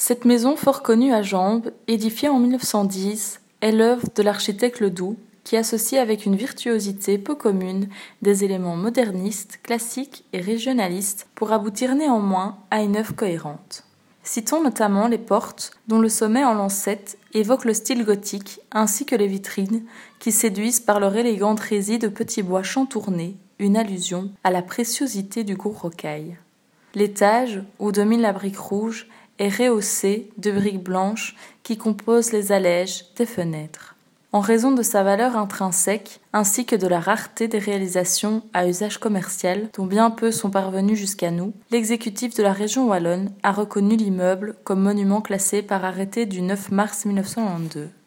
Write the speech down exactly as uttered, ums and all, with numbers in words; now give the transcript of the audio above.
Cette maison fort connue à Jambes, édifiée en mille neuf cent dix, est l'œuvre de l'architecte Ledoux, qui associe avec une virtuosité peu commune des éléments modernistes, classiques et régionalistes pour aboutir néanmoins à une œuvre cohérente. Citons notamment les portes, dont le sommet en lancette évoque le style gothique, ainsi que les vitrines, qui séduisent par leur élégante résille de petits bois chantournés, une allusion à la préciosité du gros rocaille. L'étage, où domine la brique rouge, est rehaussé de briques blanches qui composent les allèges des fenêtres. En raison de sa valeur intrinsèque, ainsi que de la rareté des réalisations à usage commercial, dont bien peu sont parvenus jusqu'à nous, l'exécutif de la région wallonne a reconnu l'immeuble comme monument classé par arrêté du neuf mars mille neuf cent quatre-vingt-douze.